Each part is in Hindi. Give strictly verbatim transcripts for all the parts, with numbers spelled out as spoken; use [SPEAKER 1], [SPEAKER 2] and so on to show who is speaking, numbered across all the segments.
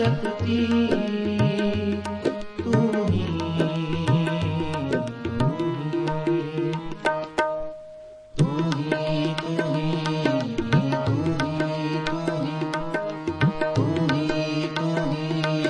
[SPEAKER 1] जपती तू ही तू ही तू ही तू ही तू ही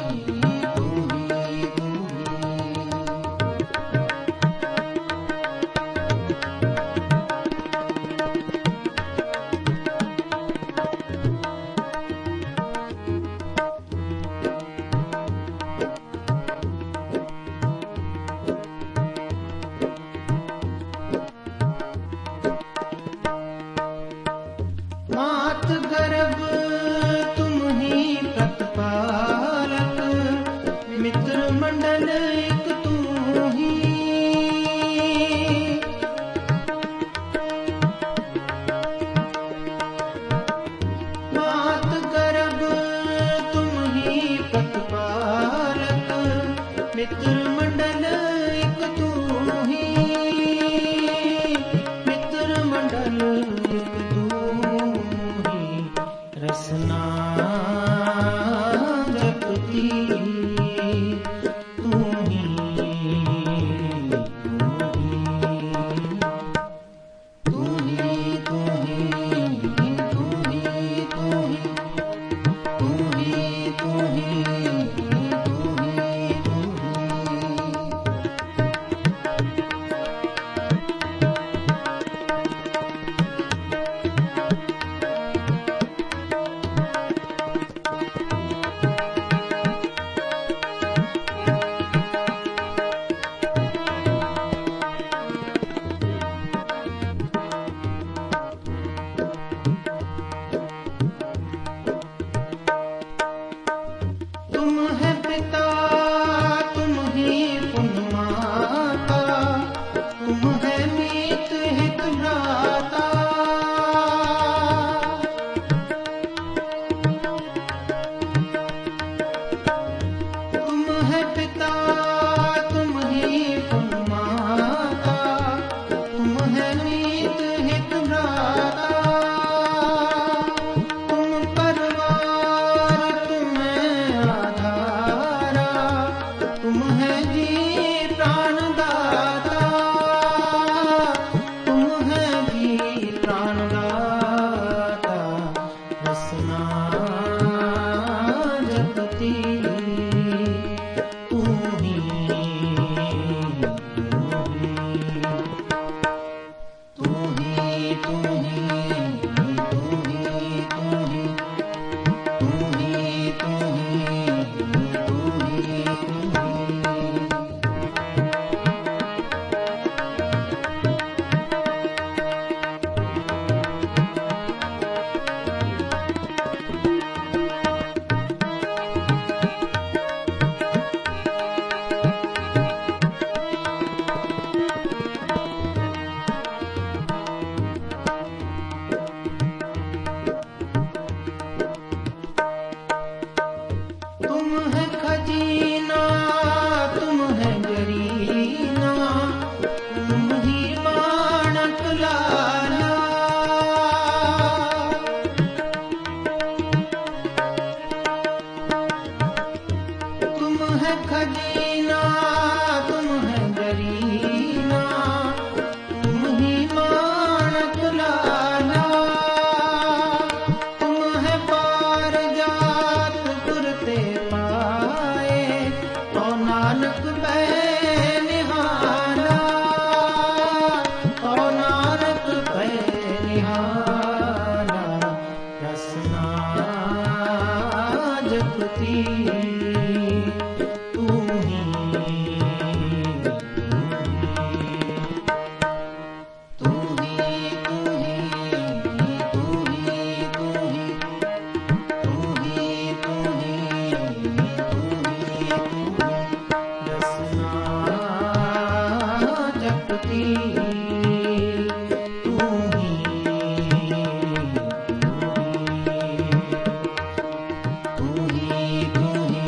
[SPEAKER 1] मात गर्भ तुम ही प्रतिपालक मित्र मंडल एक तू ही मात गर्भ तुम ही प्रतिपालक मित्र मंडल एक तू ही मित्र मंडल एक तू रसना जपती तू ही तू ही तू ही तू ही तू ही तू ही तुम है पिता तुम ही पुण्य माता तुम है मीत हित भ्राता तुम है पिता तुम ही पुण्य माता तुम है मीत हित भ्राता तुम परवार तुम तुम है जी प्राणदाता तुम है जी प्राणदाता रसना जपती तू ही तू ही तू ही तू ही तू ही तू ही तू ही तुम है खजीना तुम है जरीना तुम ही माणक लाला तुम है खजीना तुम है जरीना तुम ही माणक लाला तुम है पार जात गुरते पाए तो नानक निहाना तो नानक निहाना रसना जपती तू ही तू ही तू ही तू ही तू ही तू ही तू ही रसना जपती तू ही तू ही तू ही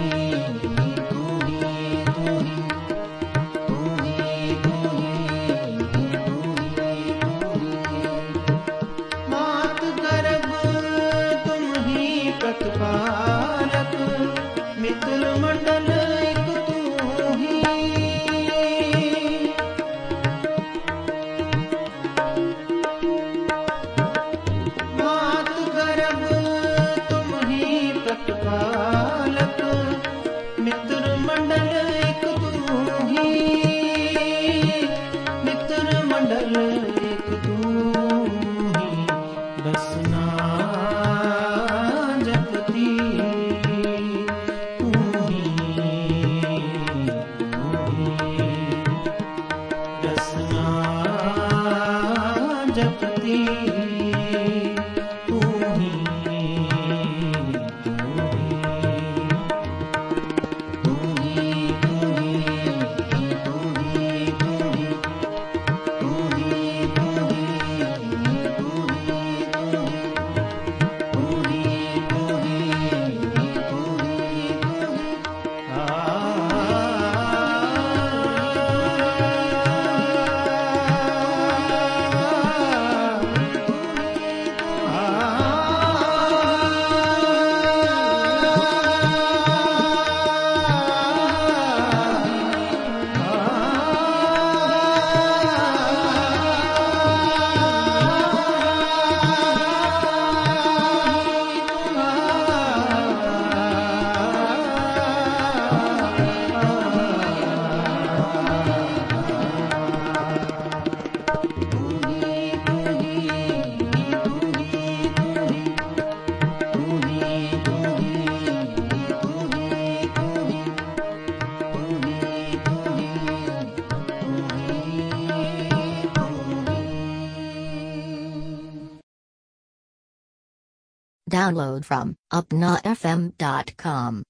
[SPEAKER 1] Download from upna f m dot com.